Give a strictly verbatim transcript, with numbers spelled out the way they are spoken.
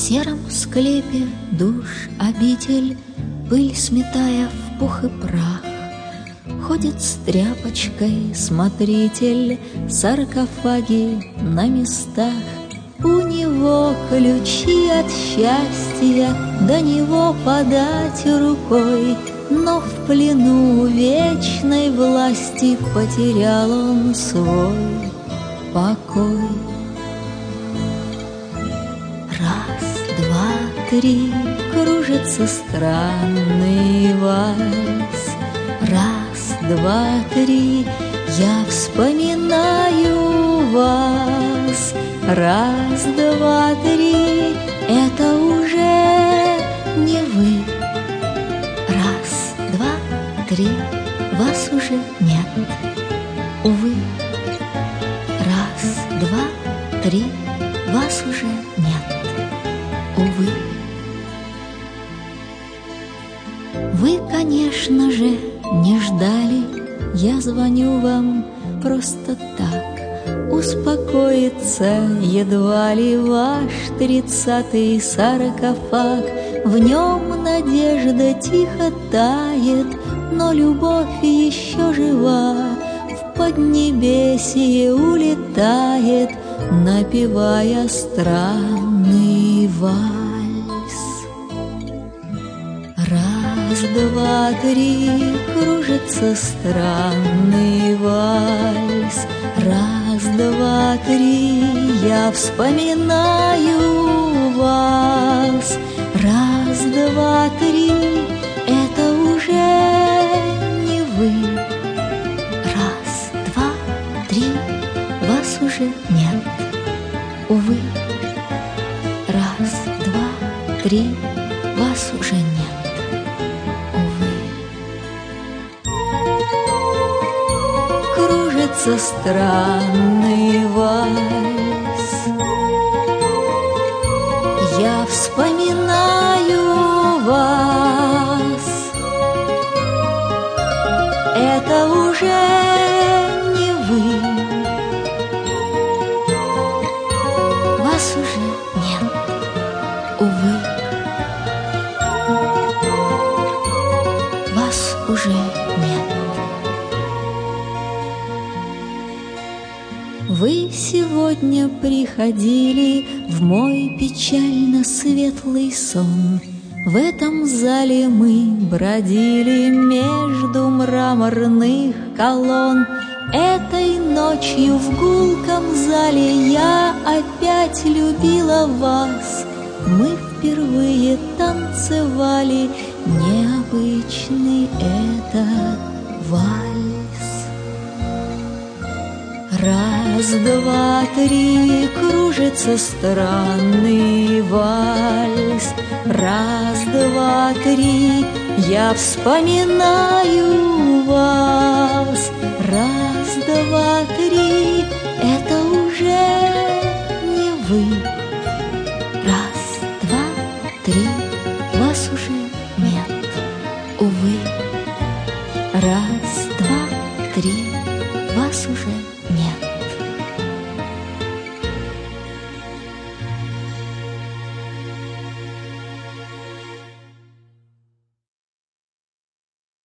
сером склепе душ обитель, пыль сметая в пух и прах, ходит с тряпочкой смотритель, саркофаги на местах. У него ключи от счастья, до него подать рукой, но в плену вечной власти потерял он свой покой. Раз, два, три, кружится странный вальс. Раз, два, три, я вспоминаю вас. Раз, два, три, это уже не вы. Раз, два, три, вас уже нет, увы. Раз, два, три, вас уже нет, увы. Вы, конечно же, не ждали, я звоню вам просто так. Успокоиться едва ли ваш тридцатый саркофаг. В нем надежда тихо тает, но любовь еще жива. В поднебесье улетает, напевая странный вальс. Раз, два, три, кружится странный вальс. Раз, два, три, я вспоминаю вас. Раз, два, три, это уже не вы. Раз, два, три, вас уже нет, увы. Раз, два, три, вас уже нет, увы. Кружится странный вальс. Я вспоминаю вас. Это уже не вы. Вас уже нет, увы. Вас уже нет. Вы сегодня приходили в мой печально светлый сон. В этом зале мы бродили между мраморных колонн. Этой ночью в гулком зале я опять любила вас. Мы впервые танцевали необычный этот вальс. Раз, два, три, кружится странный вальс. Раз, два, три, я вспоминаю вас. Раз, два, три, это уже не вы. Раз, два, три, вас уже нет, увы. Раз, два, три, вас уже нет.